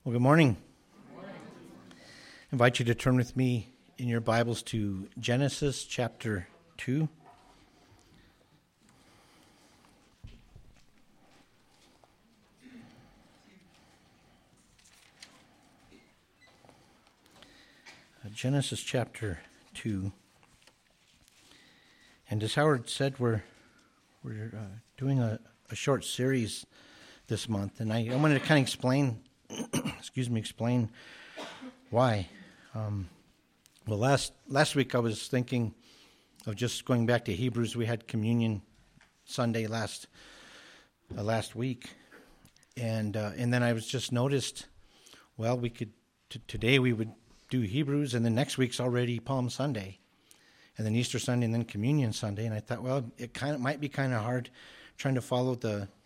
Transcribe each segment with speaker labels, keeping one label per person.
Speaker 1: Well, good morning. Good morning. I invite you to turn with me in your Bibles to Genesis chapter 2. Genesis chapter 2. And as Howard said, we're doing a short series this month, and I wanted to kind of explain explain why. Well, last week I was thinking of just going back to Hebrews. We had communion Sunday last week, and then I was just noticed. Well, we could today we would do Hebrews, and then next week's already Palm Sunday, and then Easter Sunday, and then Communion Sunday. And I thought, well, it might be kind of hard trying to follow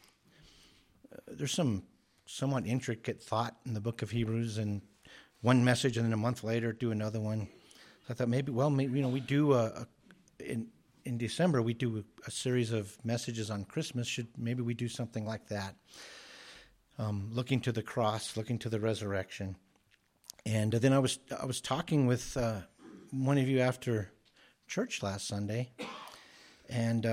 Speaker 1: there's some somewhat intricate thought in the book of Hebrews, and one message, and then a month later do another one. So I thought maybe we do in December we do a series of messages on Christmas. Maybe we do something like that, looking to the cross, looking to the resurrection. And then I was talking with one of you after church last Sunday, and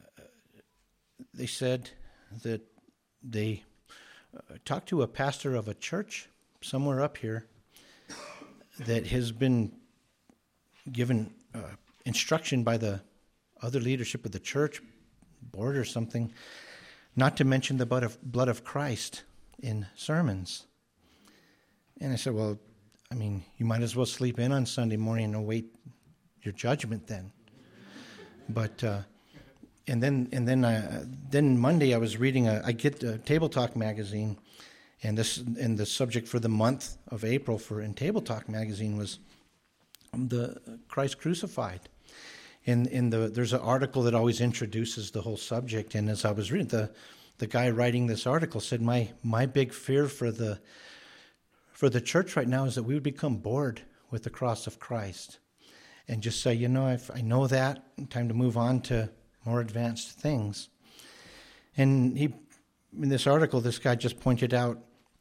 Speaker 1: they said that they talked to a pastor of a church somewhere up here that has been given instruction by the other leadership of the church board or something not to mention the blood of Christ in sermons. And I said, well, I mean, you might as well sleep in on Sunday morning and await your judgment then. But And then Monday I was reading I get a Table Talk magazine, and the subject for the month of April in Table Talk magazine was the Christ crucified. There's an article that always introduces the whole subject, and as I was reading, the guy writing this article said, my big fear for the church right now is that we would become bored with the cross of Christ and just say, I know that, time to move on to more advanced things. And in this article, this guy just pointed out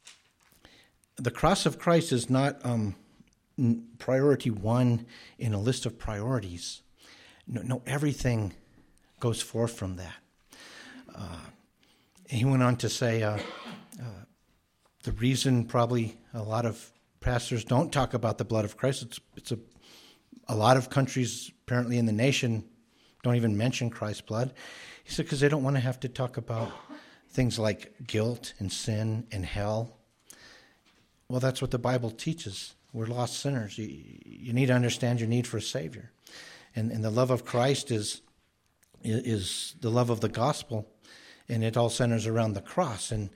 Speaker 1: the cross of Christ is not priority one in a list of priorities. No, everything goes forth from that. He went on to say the reason probably a lot of pastors don't talk about the blood of Christ, it's a lot of countries apparently in the nation don't even mention Christ's blood. He said because they don't want to have to talk about things like guilt and sin and hell. Well, that's what the Bible teaches. We're lost sinners. You need to understand your need for a Savior. And the love of Christ is the love of the gospel, and it all centers around the cross. And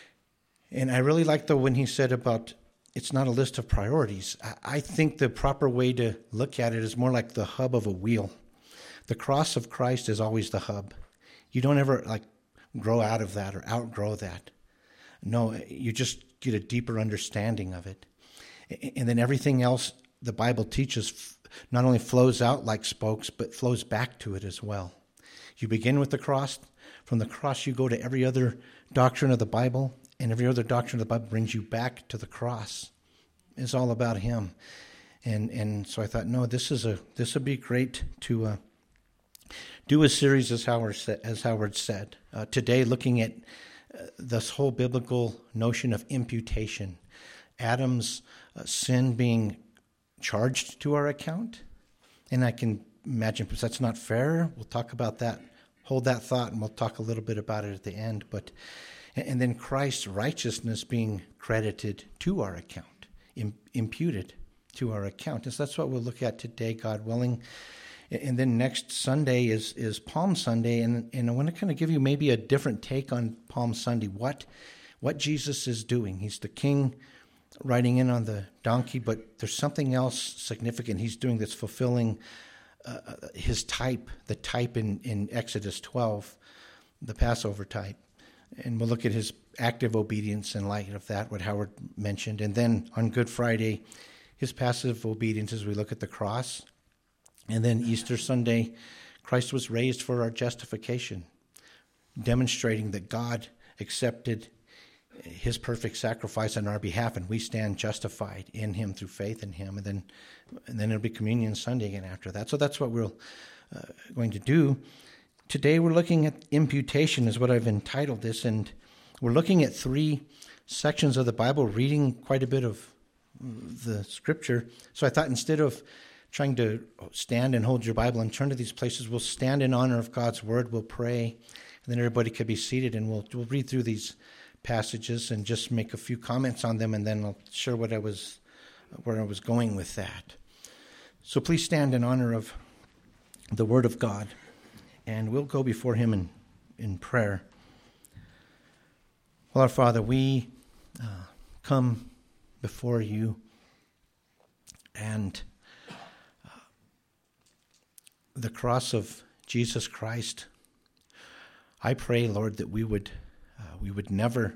Speaker 1: I really like when he said about it's not a list of priorities. I think the proper way to look at it is more like the hub of a wheel. The cross of Christ is always the hub. You don't ever grow out of that or outgrow that. No, you just get a deeper understanding of it. And then everything else the Bible teaches not only flows out like spokes, but flows back to it as well. You begin with the cross. From the cross you go to every other doctrine of the Bible, and every other doctrine of the Bible brings you back to the cross. It's all about Him. And so I thought, no, this would be great to do a series, as Howard said. Today, looking at this whole biblical notion of imputation. Adam's sin being charged to our account. And I can imagine, because that's not fair. We'll talk about that. Hold that thought, and we'll talk a little bit about it at the end. And then Christ's righteousness being credited to our account, imputed to our account. And so that's what we'll look at today, God willing. And then next Sunday is Palm Sunday, and I want to kind of give you maybe a different take on Palm Sunday, what Jesus is doing. He's the king riding in on the donkey, but there's something else significant he's doing that's fulfilling his type, the type in Exodus 12, the Passover type. And we'll look at his active obedience in light of that, what Howard mentioned. And then on Good Friday, his passive obedience as we look at the cross. And then Easter Sunday, Christ was raised for our justification, demonstrating that God accepted his perfect sacrifice on our behalf, and we stand justified in him through faith in him. And then it'll be Communion Sunday again after that. So that's what we're going to do. Today we're looking at imputation is what I've entitled this, and we're looking at 3 sections of the Bible, reading quite a bit of the scripture. So I thought instead of trying to stand and hold your Bible and turn to these places, we'll stand in honor of God's word, we'll pray, and then everybody could be seated, and we'll read through these passages and just make a few comments on them, and then I'll share where I was going with that. So please stand in honor of the word of God, and we'll go before him in prayer. Well, our Father, we come before you, and the cross of Jesus Christ, I pray, Lord, that we would never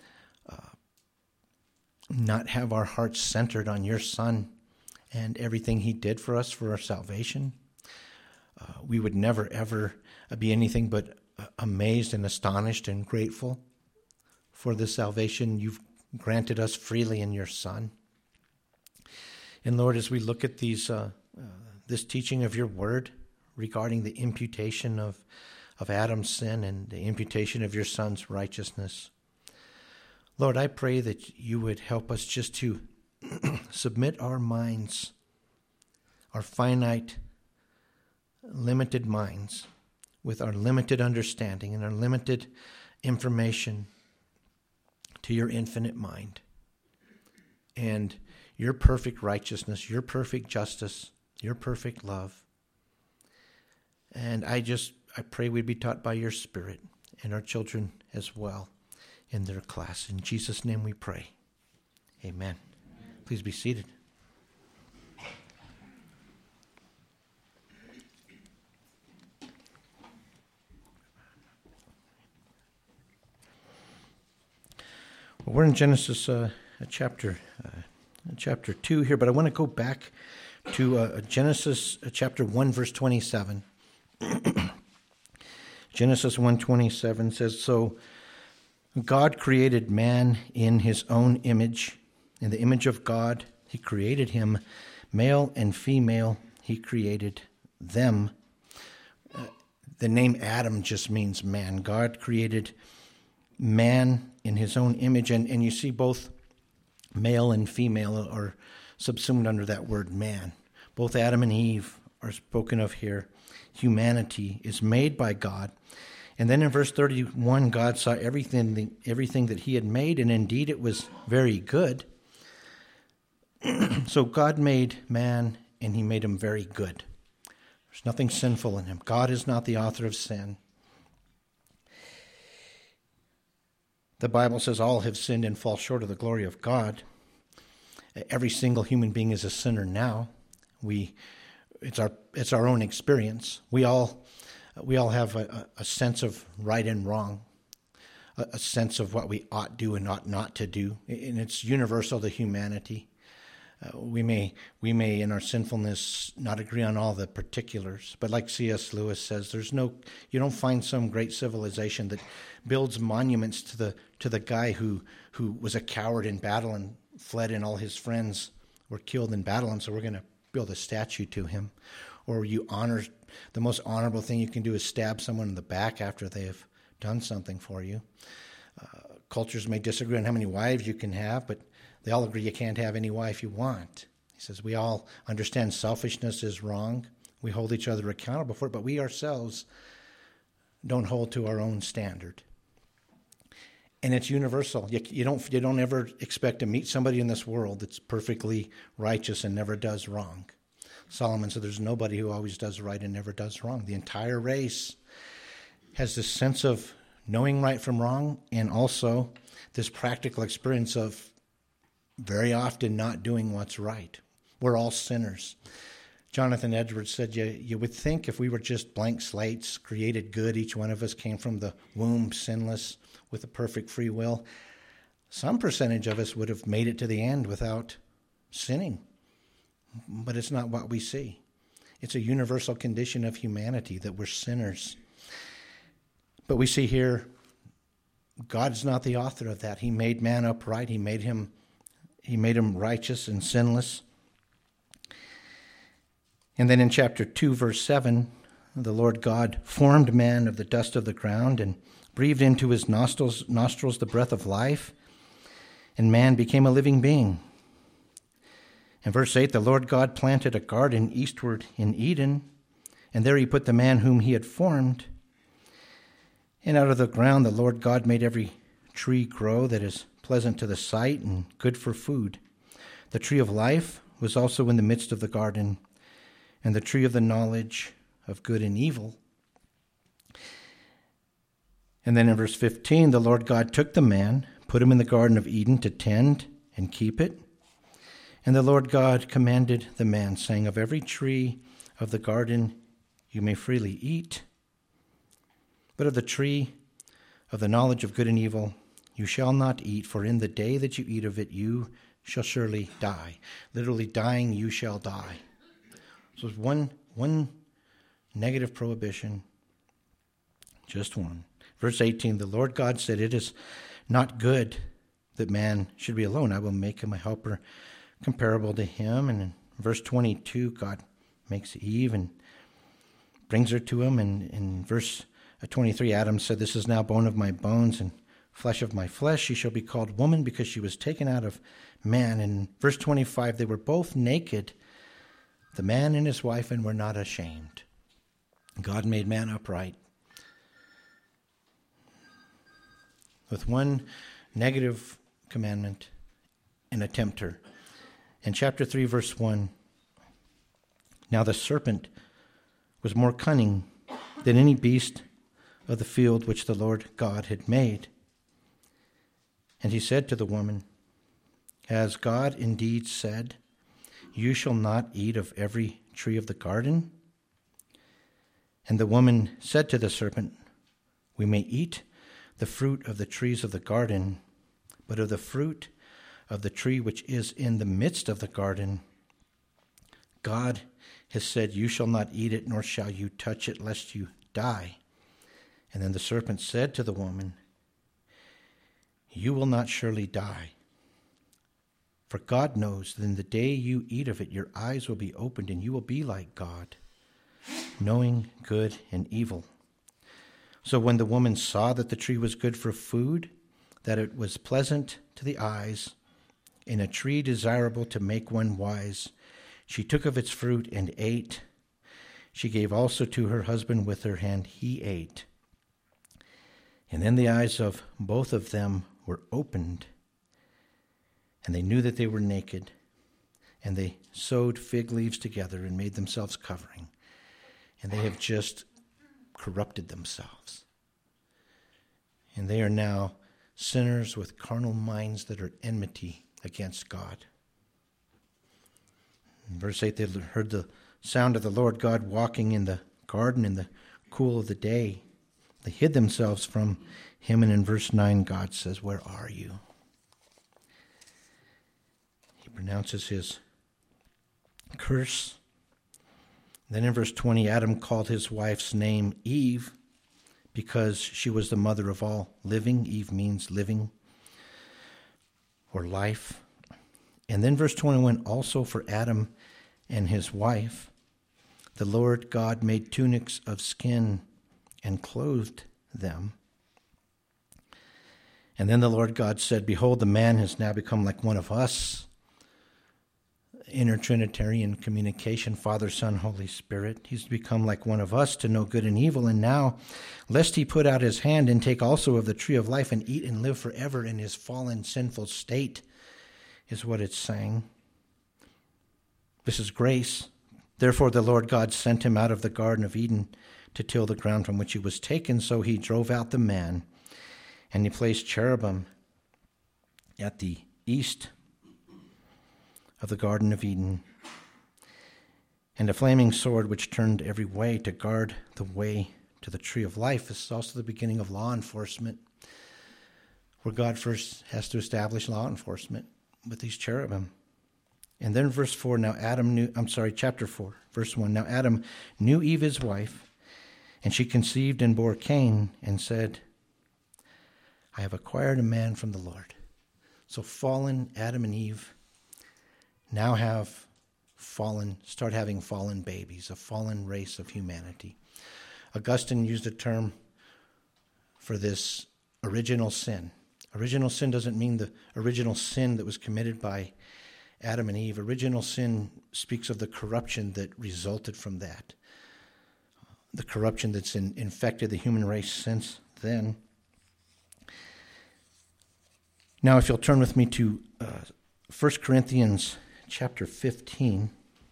Speaker 1: not have our hearts centered on your Son and everything he did for us for our salvation. We would never, ever be anything but amazed and astonished and grateful for the salvation you've granted us freely in your Son. And Lord, as we look at these this teaching of your word regarding the imputation of Adam's sin and the imputation of your Son's righteousness, Lord, I pray that you would help us just to submit our minds, our finite, limited minds, with our limited understanding and our limited information to your infinite mind and your perfect righteousness, your perfect justice, your perfect love. And I pray we'd be taught by your Spirit, and our children as well in their class. In Jesus' name we pray. Amen. Please be seated. Well, we're in Genesis chapter 2 here, but I want to go back to Genesis chapter 1, verse 27. Genesis 1:27 says, "So God created man in his own image. In the image of God, he created him. Male and female, he created them." The name Adam just means man. God created man in his own image. And you see both male and female are subsumed under that word man. Both Adam and Eve are spoken of here. Humanity is made by God. And then in verse 31, God saw everything that he had made, and indeed it was very good. So God made man, and he made him very good. There's nothing sinful in him. God is not the author of sin. The Bible says all have sinned and fall short of the glory of God. Every single human being is a sinner now. It's our own experience. We all have a sense of right and wrong, a sense of what we ought do and ought not to do, and it's universal to humanity. We may in our sinfulness not agree on all the particulars, but like C.S. Lewis says, you don't find some great civilization that builds monuments to the guy who was a coward in battle and fled, and all his friends were killed in battle, and so we're going to build a statue to him. Or the most honorable thing you can do is stab someone in the back after they have done something for you. Cultures may disagree on how many wives you can have, but they all agree you can't have any wife you want. He says we all understand selfishness is wrong. We hold each other accountable for it, but we ourselves don't hold to our own standard. And it's universal. You don't ever expect to meet somebody in this world that's perfectly righteous and never does wrong. Solomon said there's nobody who always does right and never does wrong. The entire race has this sense of knowing right from wrong, and also this practical experience of very often not doing what's right. We're all sinners. Jonathan Edwards said you would think if we were just blank slates, created good, each one of us came from the womb sinless with a perfect free will, some percentage of us would have made it to the end without sinning. But it's not what we see. It's a universal condition of humanity that we're sinners. But we see here God's not the author of that. He made man upright. He made him righteous and sinless. And then in chapter 2, verse 7, the Lord God formed man of the dust of the ground and breathed into his nostrils the breath of life, and man became a living being. In verse 8, the Lord God planted a garden eastward in Eden, and there he put the man whom he had formed. And out of the ground the Lord God made every tree grow that is pleasant to the sight and good for food. The tree of life was also in the midst of the garden, and the tree of the knowledge of good and evil. And then in verse 15, the Lord God took the man, put him in the Garden of Eden to tend and keep it. And the Lord God commanded the man, saying, of every tree of the garden you may freely eat, but of the tree of the knowledge of good and evil you shall not eat, for in the day that you eat of it you shall surely die. Literally dying, you shall die. So it's one negative prohibition, just one. Verse 18, the Lord God said, it is not good that man should be alone. I will make him a helper comparable to him. And in verse 22, God makes Eve and brings her to him. And in verse 23, Adam said, this is now bone of my bones and flesh of my flesh. She shall be called woman because she was taken out of man. And in verse 25, they were both naked, the man and his wife, and were not ashamed. God made man upright. With one negative commandment and a tempter. In chapter 3, verse 1, now the serpent was more cunning than any beast of the field which the Lord God had made. And he said to the woman, has God indeed said, you shall not eat of every tree of the garden? And the woman said to the serpent, we may eat the fruit of the trees of the garden, but of the fruit of the tree which is in the midst of the garden, God has said, you shall not eat it, nor shall you touch it, lest you die. And then the serpent said to the woman, you will not surely die. For God knows that in the day you eat of it, your eyes will be opened, and you will be like God, knowing good and evil. So when the woman saw that the tree was good for food, that it was pleasant to the eyes, and a tree desirable to make one wise, she took of its fruit and ate. She gave also to her husband with her hand. He ate. And then the eyes of both of them were opened, and they knew that they were naked, and they sewed fig leaves together and made themselves covering. And they have just corrupted themselves. And they are now sinners with carnal minds that are enmity against God. In verse 8, they heard the sound of the Lord God walking in the garden in the cool of the day. They hid themselves from him, and in verse 9, God says, where are you? He pronounces his curse. Then in verse 20, Adam called his wife's name Eve because she was the mother of all living. Eve means living or life. And then verse 21, also for Adam and his wife, the Lord God made tunics of skin and clothed them. And then the Lord God said, behold, the man has now become like one of us. Inter-Trinitarian communication, Father, Son, Holy Spirit. He's become like one of us to know good and evil. And now, lest he put out his hand and take also of the tree of life and eat and live forever in his fallen, sinful state, is what it's saying. This is grace. Therefore the Lord God sent him out of the Garden of Eden to till the ground from which he was taken. So he drove out the man, and he placed cherubim at the east of the Garden of Eden, and a flaming sword which turned every way to guard the way to the tree of life. This is also the beginning of law enforcement, where God first has to establish law enforcement with these cherubim. And then verse 4, chapter 4, verse 1. Now Adam knew Eve his wife, and she conceived and bore Cain, and said, I have acquired a man from the Lord. So fallen Adam and Eve now start having fallen babies, a fallen race of humanity. Augustine used a term for this original sin. Original sin doesn't mean the original sin that was committed by Adam and Eve. Original sin speaks of the corruption that resulted from that, the corruption that's infected the human race since then. Now, if you'll turn with me to 1 Corinthians chapter 15.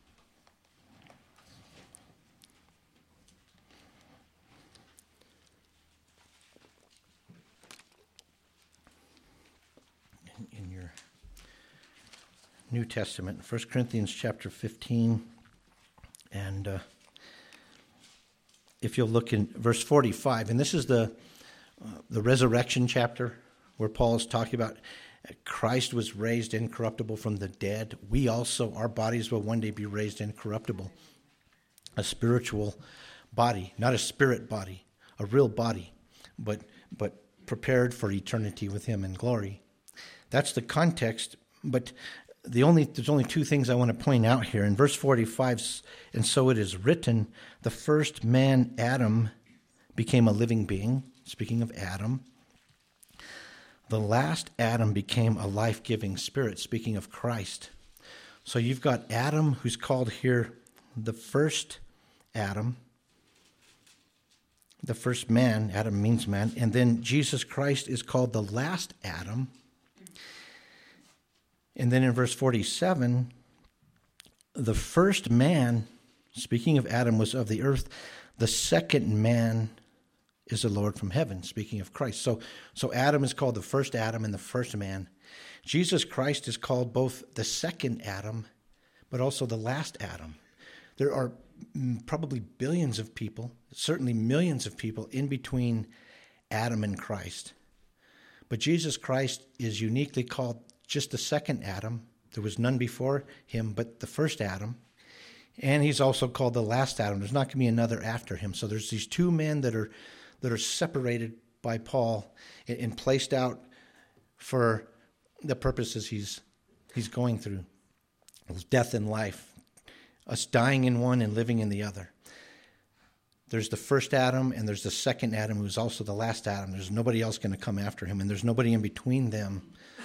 Speaker 1: In your New Testament, 1 Corinthians chapter 15, and if you'll look in verse 45, and this is the resurrection chapter where Paul is talking about Christ was raised incorruptible from the dead. We also, our bodies will one day be raised incorruptible. A spiritual body, not a spirit body, a real body, but prepared for eternity with him in glory. That's the context, but there's only two things I want to point out here. In verse 45, and so it is written, the first man, Adam, became a living being. Speaking of Adam. The last Adam became a life-giving spirit, speaking of Christ. So you've got Adam, who's called here the first Adam, the first man. Adam means man. And then Jesus Christ is called the last Adam. And then in verse 47, the first man, speaking of Adam, was of the earth. The second man is the Lord from heaven, speaking of Christ. So Adam is called the first Adam and the first man. Jesus Christ is called both the second Adam, but also the last Adam. There are probably billions of people, certainly millions of people in between Adam and Christ. But Jesus Christ is uniquely called just the second Adam. There was none before him but the first Adam. And he's also called the last Adam. There's not going to be another after him. So there's these two men that are separated by Paul and placed out for the purposes he's going through. Death and life. Us dying in one and living in the other. There's the first Adam and there's the second Adam who's also the last Adam. There's nobody else going to come after him, and there's nobody in between them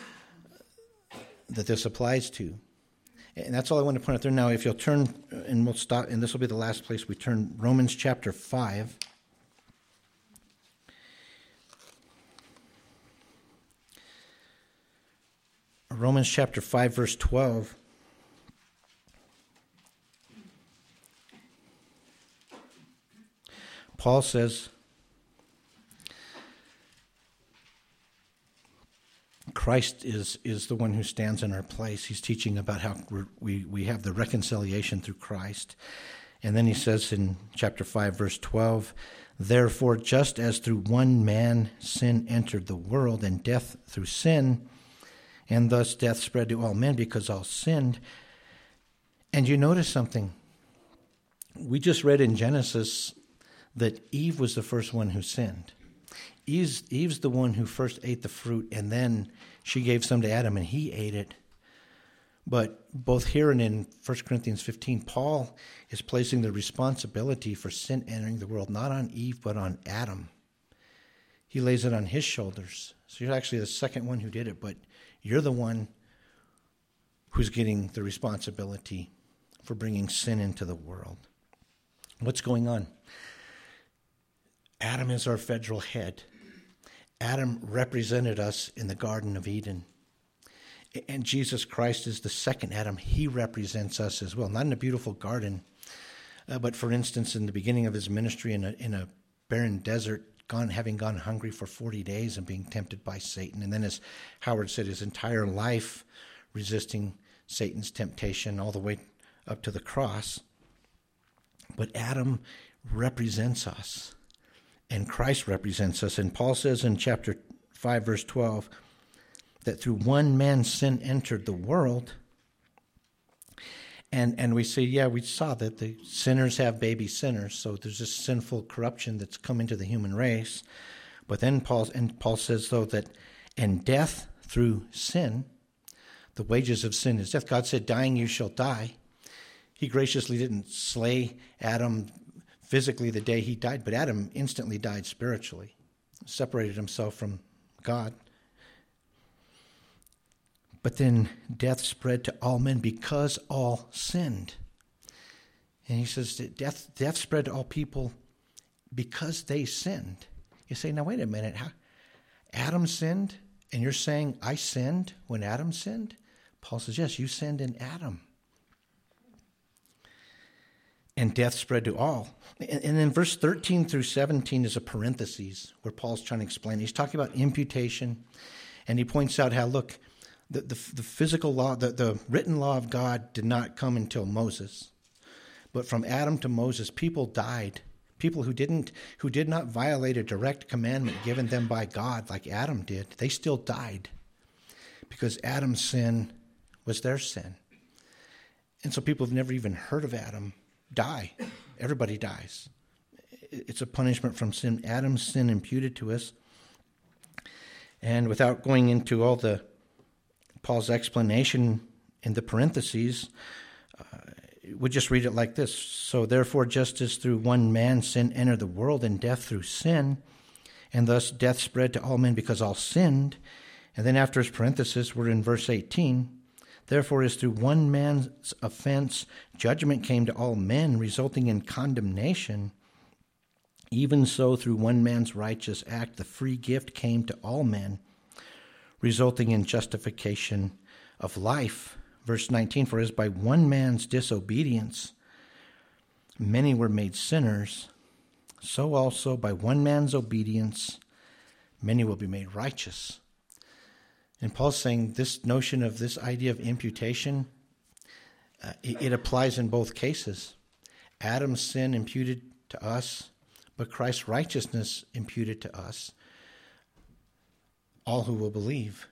Speaker 1: that this applies to. And that's all I want to point out there. Now, if you'll turn, and we'll stop, and this will be the last place we turn, Romans chapter 5. Romans chapter 5, verse 12. Paul says, Christ is the one who stands in our place. He's teaching about how we have the reconciliation through Christ. And then he says in chapter 5, verse 12, therefore, just as through one man sin entered the world, and death through sin, and thus death spread to all men because all sinned. And you notice something. We just read in Genesis that Eve was the first one who sinned. Eve's the one who first ate the fruit, and then she gave some to Adam, and he ate it. But both here and in 1 Corinthians 15, Paul is placing the responsibility for sin entering the world not on Eve, but on Adam. He lays it on his shoulders. So you're actually the second one who did it, but you're the one who's getting the responsibility for bringing sin into the world. What's going on? Adam is our federal head. Adam represented us in the Garden of Eden. And Jesus Christ is the second Adam. He represents us as well. Not in a beautiful garden, but for instance, in the beginning of his ministry in a barren desert, having gone hungry for 40 days and being tempted by Satan. And then, as Howard said, his entire life resisting Satan's temptation all the way up to the cross. But Adam represents us. And Christ represents us. And Paul says in chapter 5, verse 12, that through one man sin entered the world. And we say, we saw that the sinners have baby sinners. So there's this sinful corruption that's come into the human race. But then Paul says, though, that and death through sin, the wages of sin is death. God said, dying you shall die. He graciously didn't slay Adam physically the day he died, but Adam instantly died spiritually, separated himself from God. But then death spread to all men because all sinned. And he says that death spread to all people because they sinned. You say, now wait a minute. Adam sinned, and you're saying I sinned when Adam sinned? Paul says, yes, you sinned in Adam. And death spread to all. And then verse 13 through 17 is a parenthesis where Paul's trying to explain. He's talking about imputation, and he points out how, look, the physical law, the written law of God did not come until Moses. But from Adam to Moses, people died. People who did not violate a direct commandment given them by God like Adam did, they still died because Adam's sin was their sin. And so people who've never even heard of Adam die. Everybody dies. It's a punishment from sin. Adam's sin imputed to us. And without going into all Paul's explanation in the parentheses, we'll just read it like this. So therefore, just as through one man sin entered the world, and death through sin, and thus death spread to all men because all sinned. And then after his parenthesis, we're in verse 18. Therefore, as through one man's offense, judgment came to all men, resulting in condemnation, even so through one man's righteous act, the free gift came to all men, resulting in justification of life. Verse 19, for as by one man's disobedience many were made sinners, so also by one man's obedience many will be made righteous. And Paul's saying this notion of this idea of imputation, it applies in both cases. Adam's sin imputed to us, but Christ's righteousness imputed to us, all who will believe.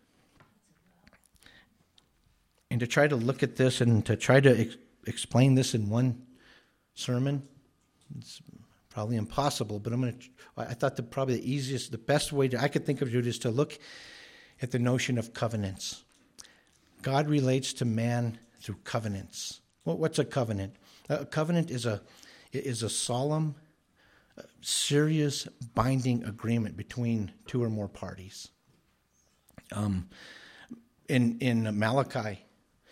Speaker 1: And to try to look at this and to try to explain this in one sermon, it's probably impossible, but I thought the best way I could think of it is to look at the notion of covenants. God relates to man through covenants. What's a covenant? A covenant is a solemn, serious, binding agreement between two or more parties. In Malachi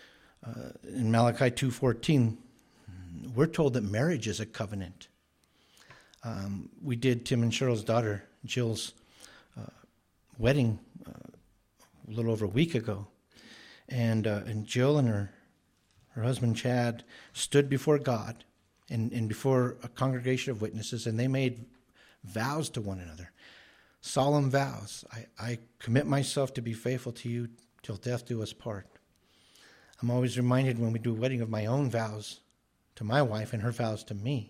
Speaker 1: 2:14, we're told that marriage is a covenant. We did Tim and Cheryl's daughter Jill's wedding a little over a week ago, and Jill and her husband Chad stood before God and before a congregation of witnesses, and they made vows to one another, solemn vows. I commit myself to be faithful to you till death do us part. I'm always reminded when we do a wedding of my own vows to my wife and her vows to me.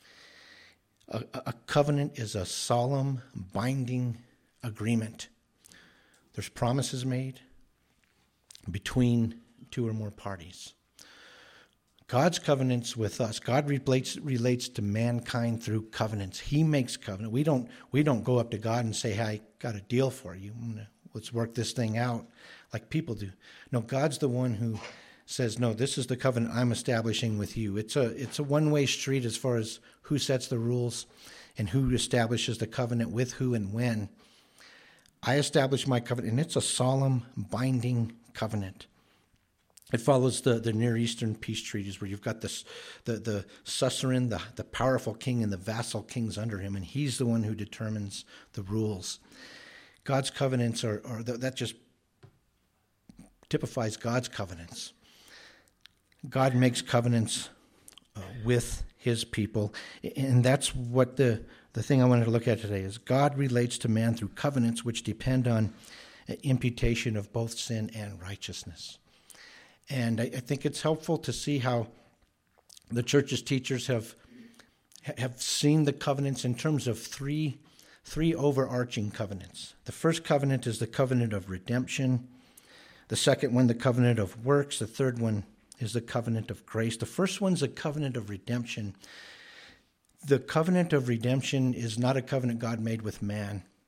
Speaker 1: A covenant is a solemn, binding agreement. There's promises made between two or more parties. God's covenants with us. God relates to mankind through covenants. He makes covenant. We don't go up to God and say, hey, I got a deal for you. Let's work this thing out like people do. No, God's the one who says, no, this is the covenant I'm establishing with you. It's a one-way street as far as who sets the rules and who establishes the covenant with who and when. I establish my covenant, and it's a solemn, binding covenant. It follows the Near Eastern peace treaties where you've got the suzerain, the powerful king, and the vassal kings under him, and he's the one who determines the rules. God's covenants that just typifies God's covenants. God makes covenants with his people, and that's what the thing I wanted to look at today is God relates to man through covenants which depend on imputation of both sin and righteousness. And I think it's helpful to see how the church's teachers have seen the covenants in terms of three overarching covenants. The first covenant is the covenant of redemption. The second one, the covenant of works. The third one is the covenant of grace. The first one's a covenant of redemption. The covenant of redemption is not a covenant God made with man.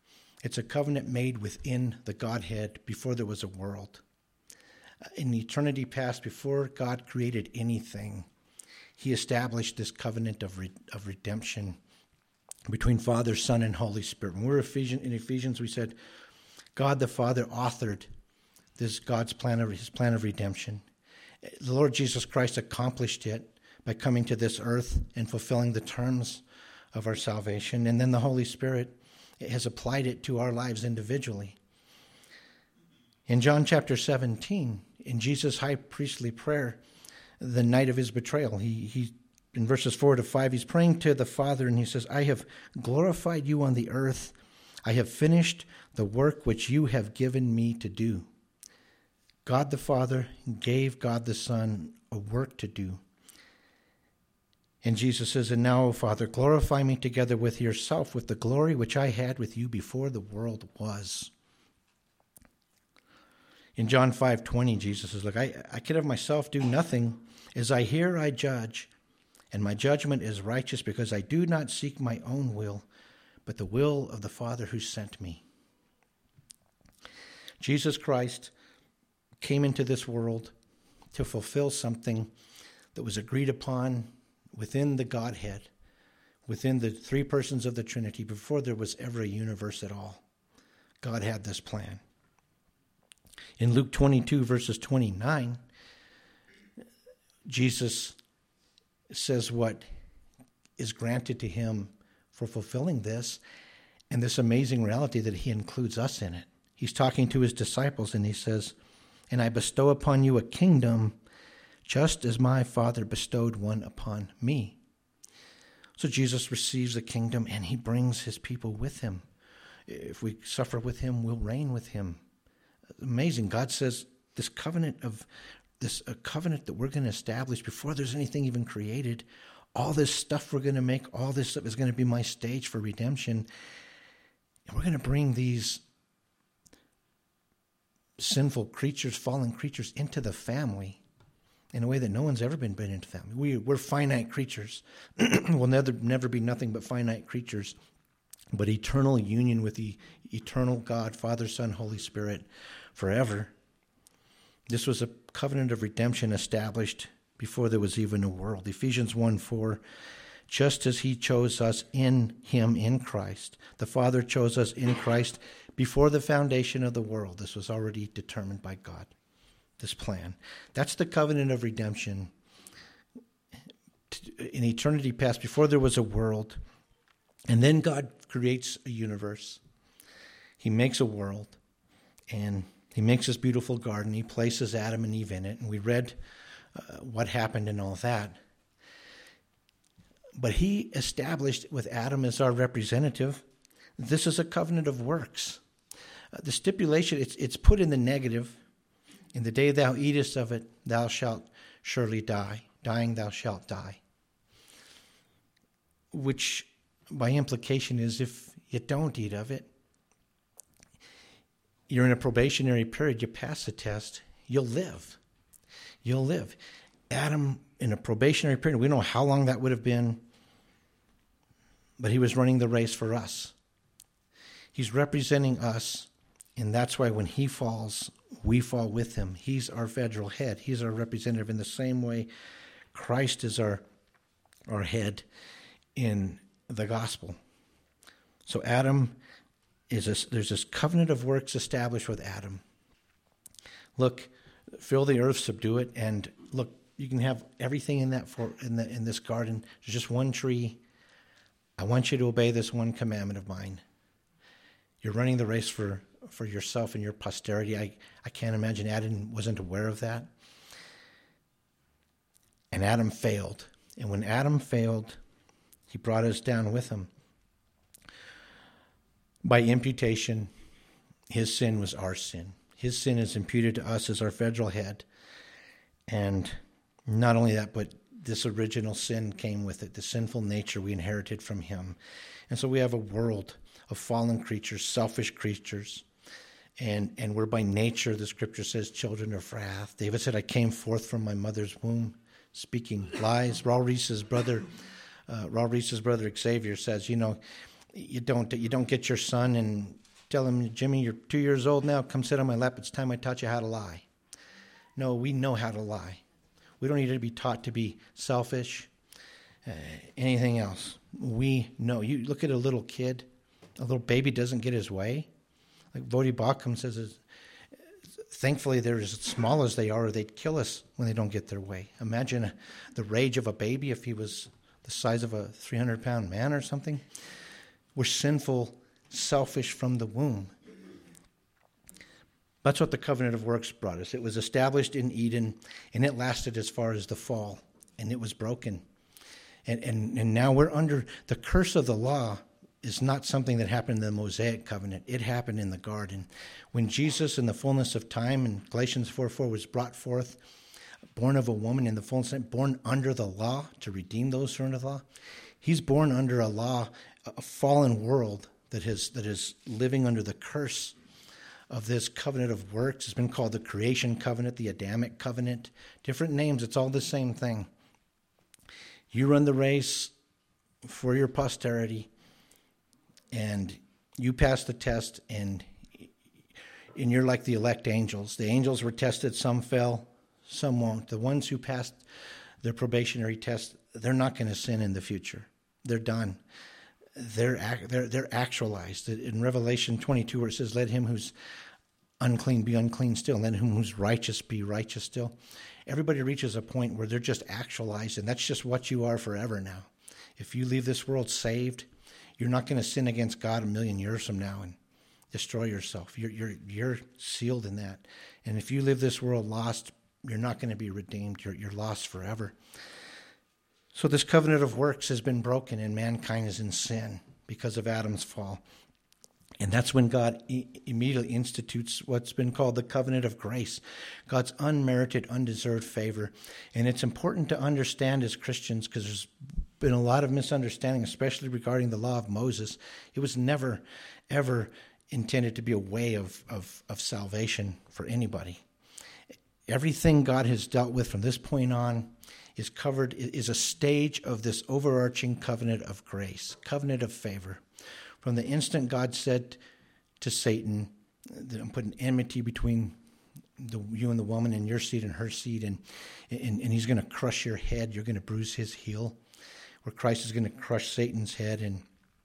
Speaker 1: It's a covenant made within the Godhead before there was a world. In eternity past, before God created anything, he established this covenant of redemption between Father, Son, and Holy Spirit. When we're in Ephesians, we said God the Father authored this God's plan of his plan of redemption. The Lord Jesus Christ accomplished it by coming to this earth and fulfilling the terms of our salvation. And then the Holy Spirit has applied it to our lives individually. In John chapter 17, in Jesus' high priestly prayer, the night of his betrayal, he in verses 4 to 5, he's praying to the Father, and he says, I have glorified you on the earth. I have finished the work which you have given me to do. God the Father gave God the Son a work to do. And Jesus says, and now, O Father, glorify me together with yourself, with the glory which I had with you before the world was. In John 5:20, Jesus says, look, I could of myself do nothing. As I hear, I judge, and my judgment is righteous, because I do not seek my own will, but the will of the Father who sent me. Jesus Christ came into this world to fulfill something that was agreed upon within the Godhead, within the three persons of the Trinity, before there was ever a universe at all. God had this plan. In Luke 22, verses 29, Jesus says what is granted to him for fulfilling this, and this amazing reality that he includes us in it. He's talking to his disciples, and he says, and I bestow upon you a kingdom, just as my Father bestowed one upon me. So Jesus receives the kingdom, and he brings his people with him. If we suffer with him, we'll reign with him. Amazing. God says this covenant a covenant that we're going to establish before there's anything even created. All this stuff we're going to make, all this stuff is going to be my stage for redemption. And we're going to bring these sinful creatures, fallen creatures, into the family in a way that no one's ever been into family. We're finite creatures. We'll never be nothing but finite creatures. But eternal union with the eternal God, Father, Son, Holy Spirit, forever. This was a covenant of redemption established before there was even a world. Ephesians 1:4, just as he chose us in him, in Christ. The Father chose us in Christ before the foundation of the world. This was already determined by God, this plan. That's the covenant of redemption. In eternity past, before there was a world, and then God creates a universe. He makes a world, and he makes this beautiful garden. He places Adam and Eve in it, and we read what happened and all that. But he established with Adam as our representative, this is a covenant of works. The stipulation, it's put in the negative. In the day thou eatest of it, thou shalt surely die. Dying, thou shalt die. Which, by implication, is if you don't eat of it, you're in a probationary period, you pass the test, you'll live. You'll live. Adam, in a probationary period, we don't know how long that would have been, but he was running the race for us. He's representing us, and that's why when he falls, we fall with him. He's our federal head. He's our representative. In the same way, Christ is our head in the gospel. So Adam there's this covenant of works established with Adam. Look, fill the earth, subdue it, and look, you can have everything in this garden. There's just one tree. I want you to obey this one commandment of mine. You're running the race for yourself and your posterity. I can't imagine Adam wasn't aware of that. And Adam failed. And when Adam failed, he brought us down with him. By imputation, his sin was our sin. His sin is imputed to us as our federal head. And not only that, but this original sin came with it, the sinful nature we inherited from him. And so we have a world of fallen creatures, selfish creatures. And we're by nature, the scripture says, children of wrath. David said, I came forth from my mother's womb speaking lies. Raul Reese's brother Xavier says, you don't get your son and tell him, Jimmy, you're 2 years old now. Come sit on my lap. It's time I taught you how to lie. No, we know how to lie. We don't need to be taught to be selfish, anything else. We know. You look at a little kid, a little baby doesn't get his way. Like Vodi Bakum says, thankfully they're as small as they are, or they'd kill us when they don't get their way. Imagine the rage of a baby if he was the size of a 300-pound man or something. We're sinful, selfish from the womb. That's what the covenant of works brought us. It was established in Eden, and it lasted as far as the fall, and it was broken. And now we're under the curse of the law. Is not something that happened in the Mosaic covenant. It happened in the garden. When Jesus, in the fullness of time, in Galatians 4:4, was brought forth, born of a woman in the fullness of time, born under the law to redeem those who are under the law. He's born under a law, a fallen world that is living under the curse of this covenant of works. It's been called the creation covenant, the Adamic covenant. Different names, it's all the same thing. You run the race for your posterity, and you pass the test, and you're like the elect angels. The angels were tested, some fell, some won't. The ones who passed their probationary test, they're not going to sin in the future. They're done. They're actualized. In Revelation 22, where it says, let him who's unclean be unclean still, and let him who's righteous be righteous still. Everybody reaches a point where they're just actualized, and that's just what you are forever now. If you leave this world saved, you're not going to sin against God a million years from now and destroy yourself. You're sealed in that. And if you live this world lost, you're not going to be redeemed. You're lost forever. So this covenant of works has been broken, and mankind is in sin because of Adam's fall. And that's when God immediately institutes what's been called the covenant of grace, God's unmerited, undeserved favor. And it's important to understand as Christians, because there's been a lot of misunderstanding, especially regarding the law of Moses. It was never, ever intended to be a way of salvation for anybody. Everything God has dealt with from this point on is a stage of this overarching covenant of grace, covenant of favor. From the instant God said to Satan, I'm putting enmity between you and the woman, and your seed and her seed, and he's going to crush your head, you're going to bruise his heel, where Christ is going to crush Satan's head and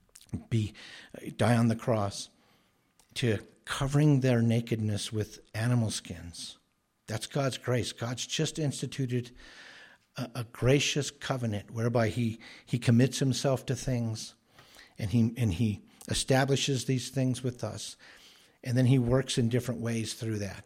Speaker 1: die on the cross, to covering their nakedness with animal skins. That's God's grace. God's just instituted a gracious covenant whereby he commits himself to things, and he establishes these things with us, and then he works in different ways through that.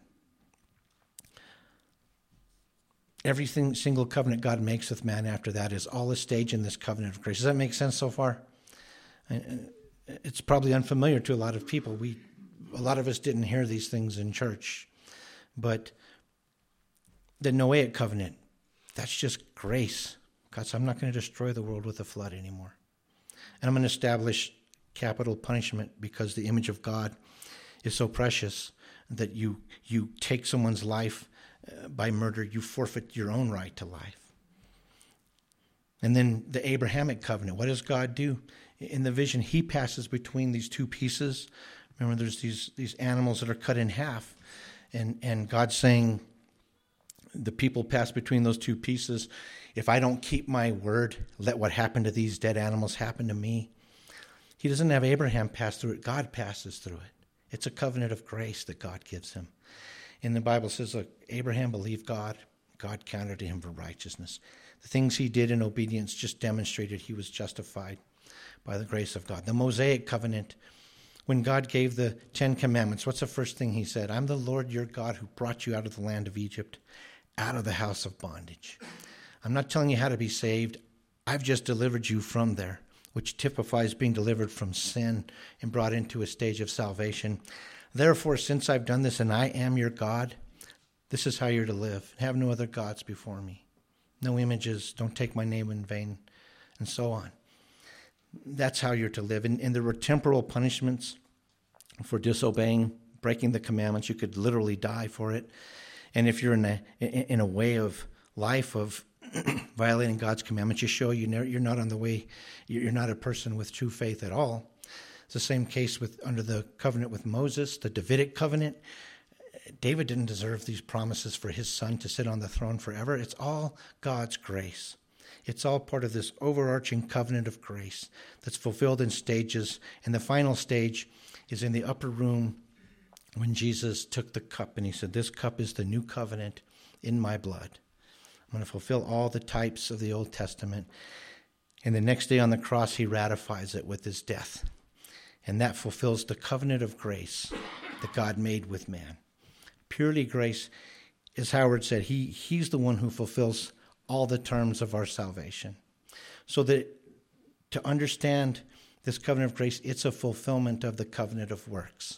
Speaker 1: Every single covenant God makes with man after that is all a stage in this covenant of grace. Does that make sense so far? It's probably unfamiliar to a lot of people. A lot of us didn't hear these things in church. But the Noahic covenant, that's just grace. God said, I'm not going to destroy the world with a flood anymore. And I'm going to establish capital punishment because the image of God is so precious that you take someone's life by murder, you forfeit your own right to life. And then the Abrahamic covenant, what does God do? In the vision, he passes between these two pieces. Remember, there's these animals that are cut in half, and God's saying, the people pass between those two pieces. If I don't keep my word, let what happened to these dead animals happen to me. He doesn't have Abraham pass through it. God passes through it. It's a covenant of grace that God gives him. And the Bible says, look, Abraham believed God. God counted to him for righteousness. The things he did in obedience just demonstrated he was justified by the grace of God. The Mosaic covenant, when God gave the 10 Commandments, what's the first thing he said? I'm the Lord your God who brought you out of the land of Egypt, out of the house of bondage. I'm not telling you how to be saved. I've just delivered you from there, which typifies being delivered from sin and brought into a stage of salvation. Therefore, since I've done this and I am your God, this is how you're to live. Have no other gods before me. No images. Don't take my name in vain, and so on. That's how you're to live. And there were temporal punishments for disobeying, breaking the commandments. You could literally die for it. And if you're in a way of life of violating God's commandments, you're not on the way. You're not a person with true faith at all. It's the same case under the covenant with Moses, the Davidic covenant. David didn't deserve these promises for his son to sit on the throne forever. It's all God's grace. It's all part of this overarching covenant of grace that's fulfilled in stages. And the final stage is in the upper room when Jesus took the cup and he said, "This cup is the new covenant in my blood. I'm going to fulfill all the types of the Old Testament." And the next day on the cross, he ratifies it with his death. And that fulfills the covenant of grace that God made with man. Purely grace, as Howard said, he's the one who fulfills all the terms of our salvation. So that to understand this covenant of grace, it's a fulfillment of the covenant of works.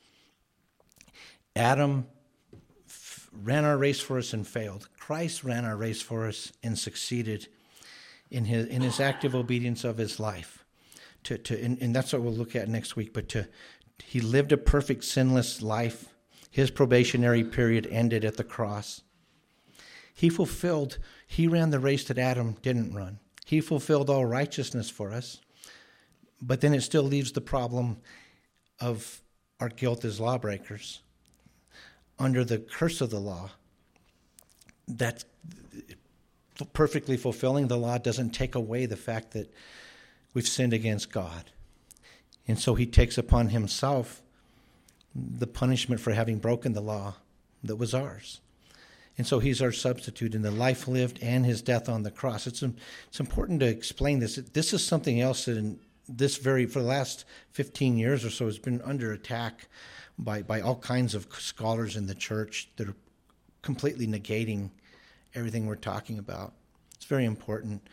Speaker 1: Adam ran our race for us and failed. Christ ran our race for us and succeeded in his active obedience of his life. And that's what we'll look at next week. But he lived a perfect, sinless life. His probationary period ended at the cross. He ran the race that Adam didn't run. He fulfilled all righteousness for us. But then it still leaves the problem of our guilt as lawbreakers. Under the curse of the law, that perfectly fulfilling the law doesn't take away the fact that we've sinned against God. And so he takes upon himself the punishment for having broken the law that was ours. And so he's our substitute in the life lived and his death on the cross. It's important to explain this. This is something else that for the last 15 years or so has been under attack by all kinds of scholars in the church that are completely negating everything we're talking about. It's very important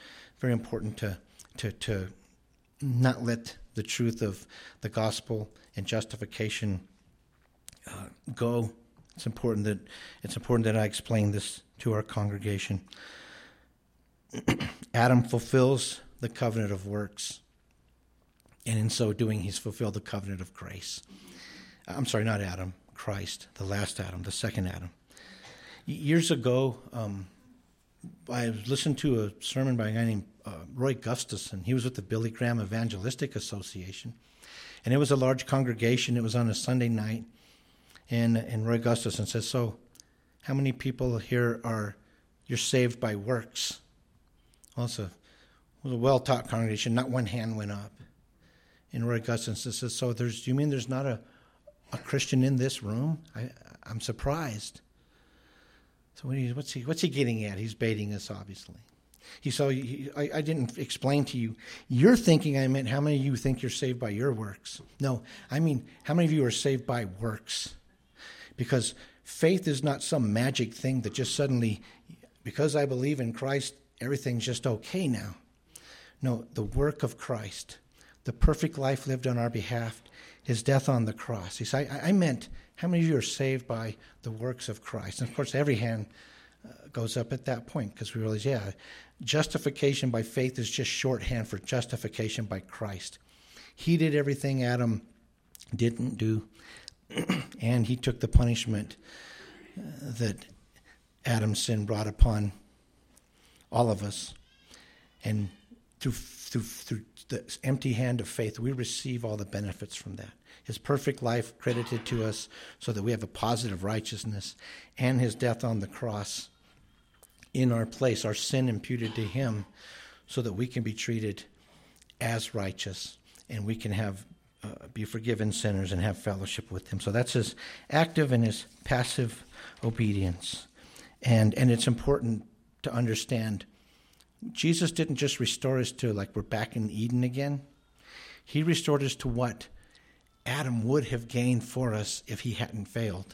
Speaker 1: to not let the truth of the gospel and justification go. It's important that I explain this to our congregation. Adam fulfills the covenant of works, and in so doing, he's fulfilled the covenant of grace. I'm sorry, not Adam, Christ, the last Adam, the second Adam. Years ago, I listened to a sermon by a guy named Roy Gustafson. He was with the Billy Graham Evangelistic Association, and it was a large congregation. It was on a Sunday night, and Roy Gustafson says, "So, how many people here you're saved by works?" Well, it was a well-taught congregation. Not one hand went up. And Roy Gustafson says, "So, do you mean there's not a Christian in this room? I'm surprised." So what's he getting at? He's baiting us, obviously. I didn't explain to you. You're thinking I meant how many of you think you're saved by your works. No, I mean how many of you are saved by works? Because faith is not some magic thing that just suddenly, because I believe in Christ, everything's just okay now. No, the work of Christ, the perfect life lived on our behalf, his death on the cross. He said, I meant how many of you are saved by the works of Christ? And of course, every hand goes up at that point because we realize, justification by faith is just shorthand for justification by Christ. He did everything Adam didn't do, and he took the punishment that Adam's sin brought upon all of us. And through the empty hand of faith, we receive all the benefits from that. His perfect life credited to us so that we have a positive righteousness, and his death on the cross in our place, our sin imputed to him, so that we can be treated as righteous and we can be forgiven sinners and have fellowship with him. So that's his active and his passive obedience. And it's important to understand Jesus didn't just restore us to like we're back in Eden again. He restored us to what Adam would have gained for us if he hadn't failed.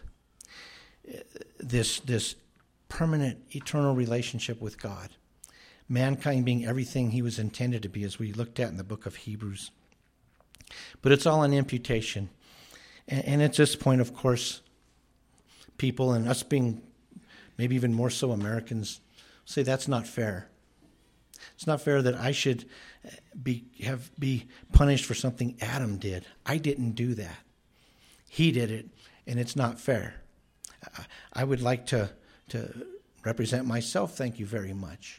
Speaker 1: This permanent, eternal relationship with God. Mankind being everything he was intended to be, as we looked at in the book of Hebrews. But it's all an imputation. And at this point, of course, people, and us being maybe even more so Americans, say that's not fair. It's not fair that I should be punished for something Adam did. I didn't do that. He did it, and it's not fair. I would like to represent myself. Thank you very much.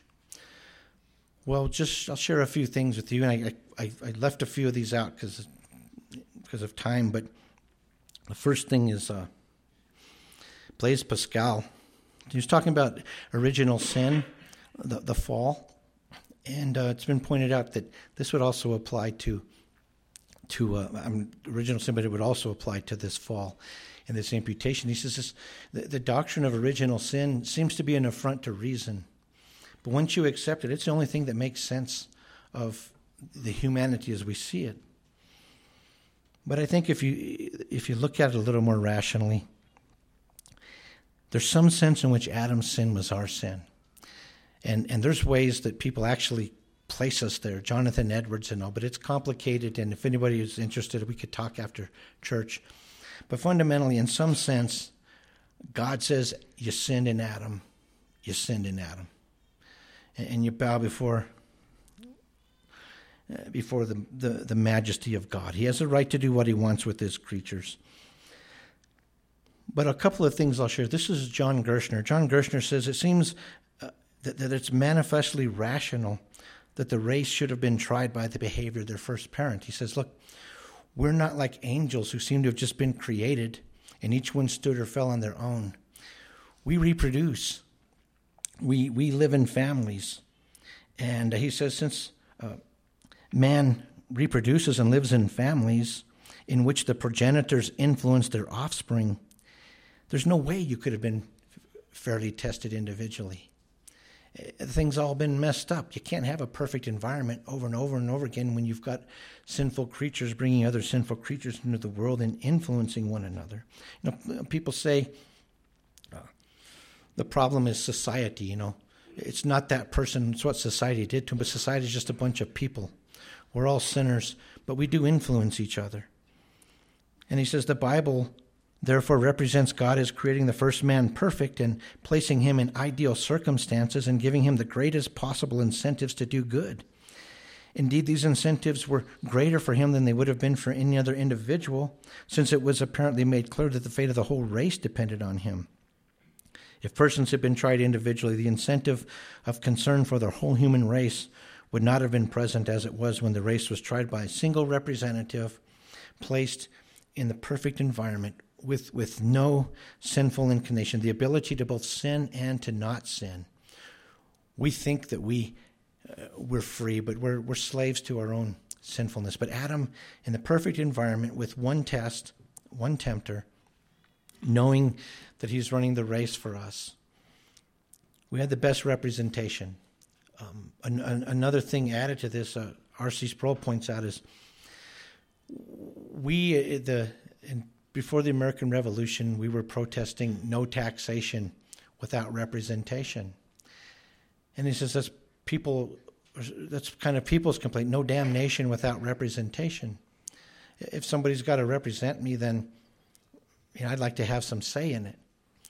Speaker 1: Well, I'll share a few things with you, and I left a few of these out because because of time, but the first thing is Blaise Pascal. He was talking about original sin, the fall, and it's been pointed out that this would also apply to original sin, but it would also apply to this fall and this imputation. He says the doctrine of original sin seems to be an affront to reason, but once you accept it, it's the only thing that makes sense of the humanity as we see it. But I think if you look at it a little more rationally, there's some sense in which Adam's sin was our sin. And there's ways that people actually place us there, Jonathan Edwards and all, but it's complicated, and if anybody is interested, we could talk after church. But fundamentally, in some sense, God says, you sinned in Adam. You sinned in Adam. And you bow before the majesty of God. He has the right to do what he wants with his creatures. But a couple of things I'll share. This is John Gershner. John Gershner says it seems that it's manifestly rational that the race should have been tried by the behavior of their first parent. He says, look, we're not like angels who seem to have just been created and each one stood or fell on their own. We reproduce. We live in families. And he says since man reproduces and lives in families in which the progenitors influence their offspring, there's no way you could have been fairly tested individually. Things all been messed up. You can't have a perfect environment over and over and over again when you've got sinful creatures bringing other sinful creatures into the world and influencing one another. You know, people say the problem is society. You know, it's not that person. It's what society did to him. But society is just a bunch of people. We're all sinners, but we do influence each other. And he says the Bible therefore represents God as creating the first man perfect and placing him in ideal circumstances and giving him the greatest possible incentives to do good. Indeed, these incentives were greater for him than they would have been for any other individual, since it was apparently made clear that the fate of the whole race depended on him. If persons had been tried individually, the incentive of concern for the whole human race would not have been present as it was when the race was tried by a single representative placed in the perfect environment with no sinful inclination, the ability to both sin and to not sin. We think that we're free, but we're slaves to our own sinfulness. But Adam, in the perfect environment with one test, one tempter, knowing that he's running the race for us, we had the best representation. Another thing added to this, R.C. Sproul points out, is before the American Revolution, we were protesting no taxation without representation. And he says that's kind of people's complaint, no damnation without representation. If somebody's got to represent me, then I'd like to have some say in it.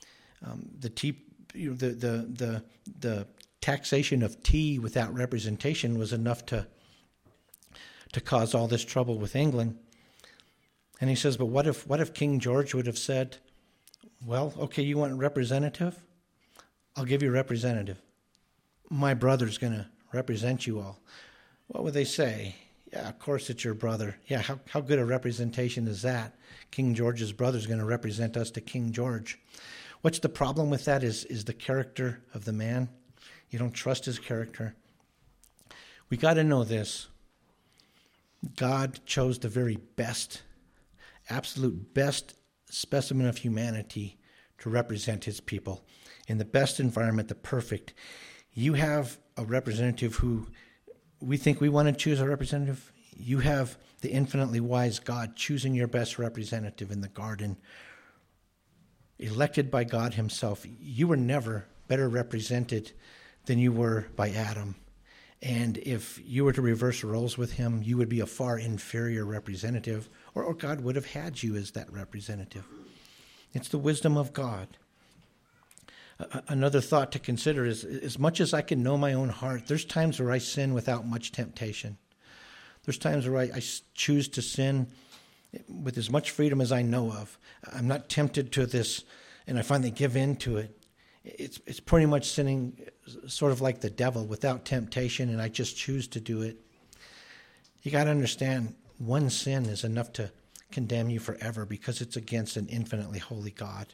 Speaker 1: The taxation of tea without representation was enough to cause all this trouble with England. And he says, but what if King George would have said, well, okay, you want a representative? I'll give you a representative. My brother's going to represent you all. What would they say? Yeah, of course it's your brother. Yeah, how good a representation is that? King George's brother's going to represent us to King George. What's the problem with that is the character of the man. You don't trust his character. We got to know this. God chose the very best, absolute best specimen of humanity to represent his people in the best environment, the perfect. You have a representative who we think we want to choose a representative. You have the infinitely wise God choosing your best representative in the garden, elected by God himself. You were never better represented than you were by Adam. And if you were to reverse roles with him, you would be a far inferior representative, or God would have had you as that representative. It's the wisdom of God. Another thought to consider is, as much as I can know my own heart, there's times where I sin without much temptation. There's times where I choose to sin with as much freedom as I know of. I'm not tempted to this, and I finally give in to it. It's pretty much sinning sort of like the devil, without temptation, and I just choose to do it. You got to understand, one sin is enough to condemn you forever because it's against an infinitely holy God.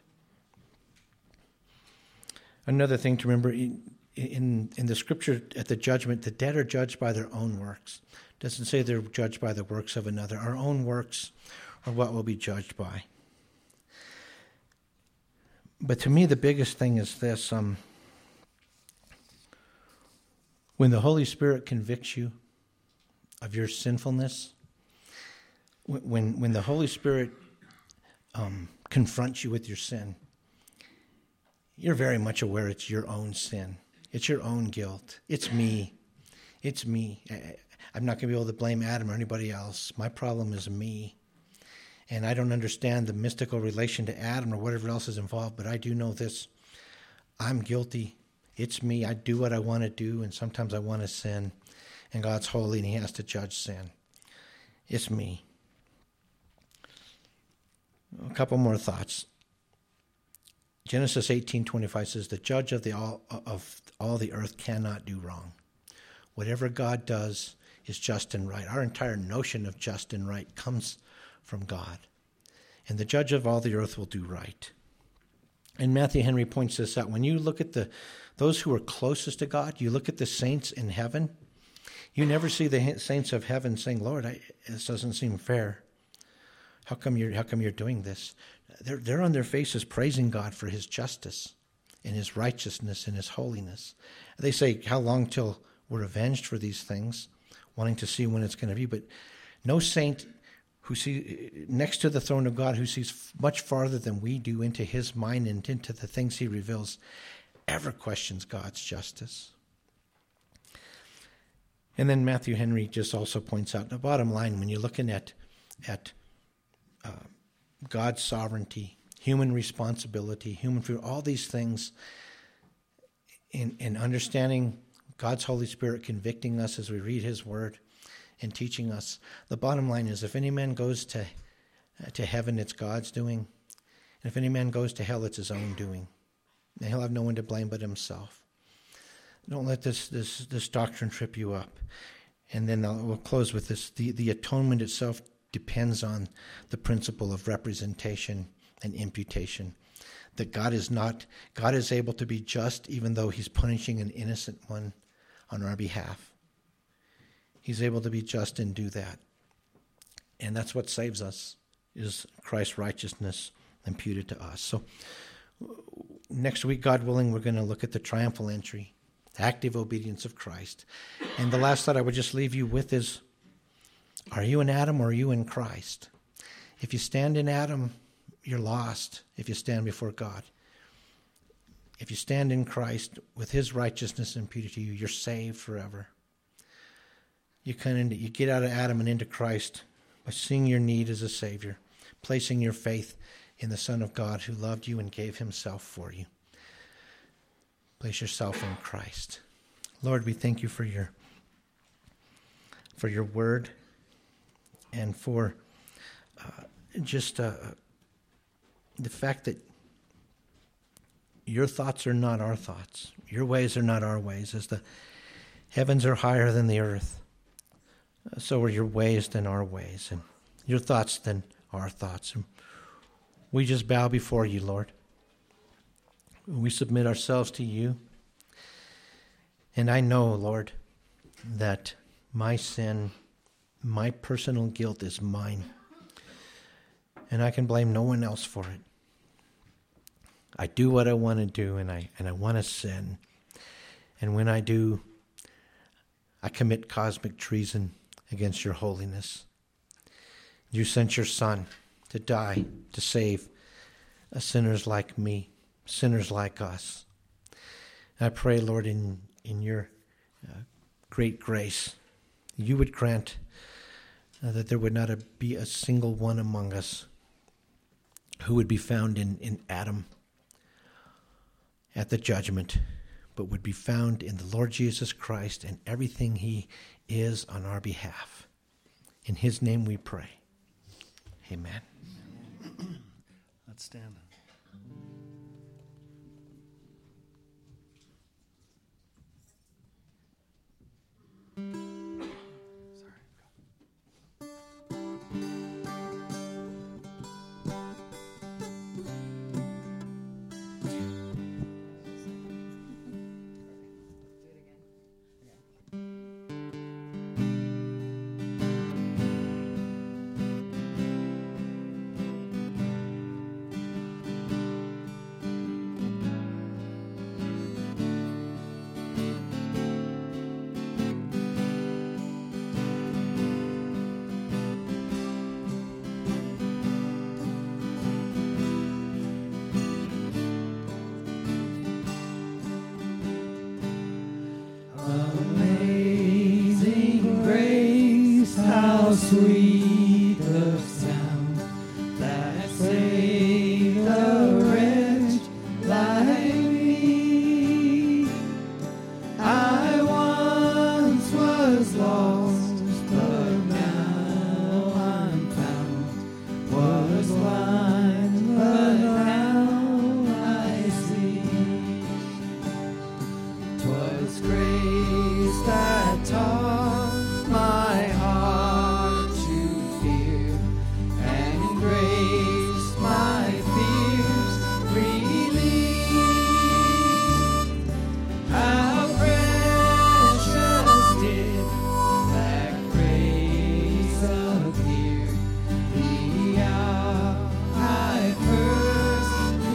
Speaker 1: Another thing to remember, in the scripture at the judgment, the dead are judged by their own works. It doesn't say they're judged by the works of another. Our own works are what we'll be judged by. But to me, the biggest thing is this. When the Holy Spirit convicts you of your sinfulness, when the Holy Spirit confronts you with your sin, you're very much aware it's your own sin. It's your own guilt. It's me. It's me. I'm not going to be able to blame Adam or anybody else. My problem is me. And I don't understand the mystical relation to Adam or whatever else is involved, but I do know this. I'm guilty. It's me. I do what I want to do, and sometimes I want to sin. And God's holy, and he has to judge sin. It's me. A couple more thoughts. Genesis 18:25 says, the judge of all the earth cannot do wrong. Whatever God does is just and right. Our entire notion of just and right comes from God. And the judge of all the earth will do right. And Matthew Henry points this out. When you look at those who are closest to God, you look at the saints in heaven, you never see the saints of heaven saying, Lord, this doesn't seem fair. How come you're doing this? They're on their faces praising God for his justice and his righteousness and his holiness. They say, how long till we're avenged for these things, wanting to see when it's going to be. But no saint who sees next to the throne of God, who sees much farther than we do into his mind and into the things he reveals, ever questions God's justice. And then Matthew Henry just also points out, the bottom line, when you're looking at God's sovereignty, human responsibility, human freedom, all these things, in understanding God's Holy Spirit convicting us as we read his word and teaching us, the bottom line is, if any man goes to heaven, it's God's doing. And if any man goes to hell, it's his own doing. And he'll have no one to blame but himself. Don't let this doctrine trip you up. And then we'll close with this. The atonement itself depends on the principle of representation and imputation. That God is able to be just even though he's punishing an innocent one on our behalf. He's able to be just and do that. And that's what saves us, is Christ's righteousness imputed to us. So next week, God willing, we're going to look at the triumphal entry, the active obedience of Christ. And the last thought I would just leave you with is, are you in Adam or are you in Christ? If you stand in Adam, you're lost if you stand before God. If you stand in Christ with his righteousness imputed to you, you're saved forever. You get out of Adam and into Christ by seeing your need as a Savior, placing your faith in the Son of God who loved you and gave himself for you. Place yourself in Christ. Lord, we thank you for your word and for the fact that your thoughts are not our thoughts. Your ways are not our ways. As the heavens are higher than the earth, so are your ways than our ways, and your thoughts than our thoughts. And we just bow before you, Lord. We submit ourselves to you. And I know, Lord, that my sin, my personal guilt is mine. And I can blame no one else for it. I do what I want to do, and I want to sin. And when I do, I commit cosmic treason against your holiness. You sent your Son to die, to save sinners like me, sinners like us. And I pray, Lord, in your great grace, you would grant that there would not be a single one among us who would be found in Adam at the judgment, but would be found in the Lord Jesus Christ and everything he is on our behalf. In his name we pray. Amen.
Speaker 2: Let's stand.
Speaker 3: How sweet the sound that saved a wretch like me. I once was lost, but now I'm found. Was blind, but now I see. 'Twas grace that taught my heart to fear, and grace my fears relieved. How precious did that grace appear the hour I first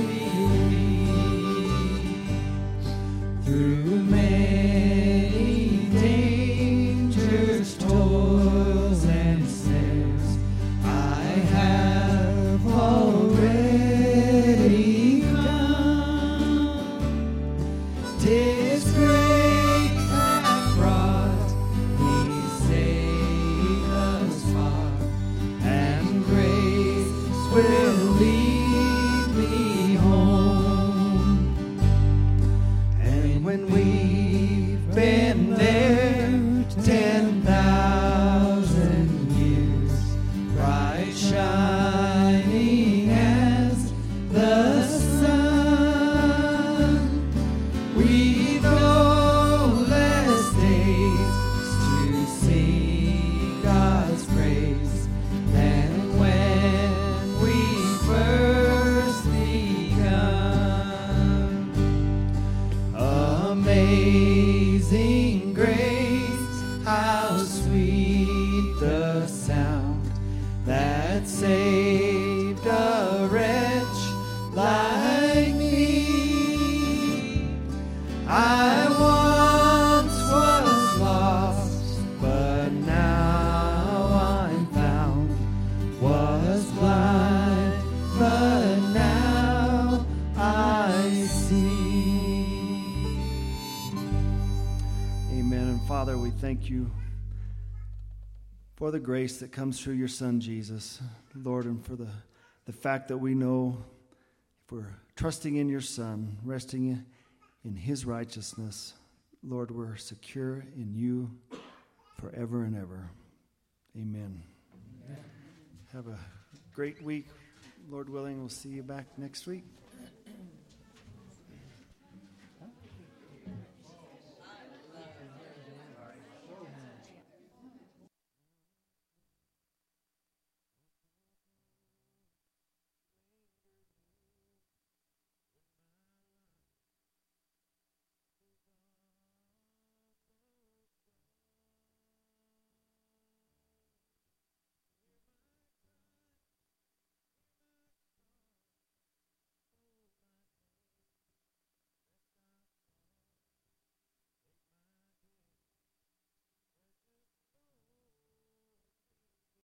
Speaker 3: believed. Through many dangers, toils, and snares, I have already come. 'Tis grace that brought me safe thus far, and grace will lead me home. And when we've been there 10,000 years, bright shining as the sun, we've no less days to sing God's praise than when we first begun. Amazing grace, how sweet the sound that saved a wretch like me. I once was lost, but now I'm found. Was blind, but now I see.
Speaker 2: Amen. And Father, we thank you for the grace that comes through your Son, Jesus, Lord, and for the fact that we know if we're trusting in your Son, resting in his righteousness, Lord, we're secure in you forever and ever. Amen. Have a great week. Lord willing, we'll see you back next week.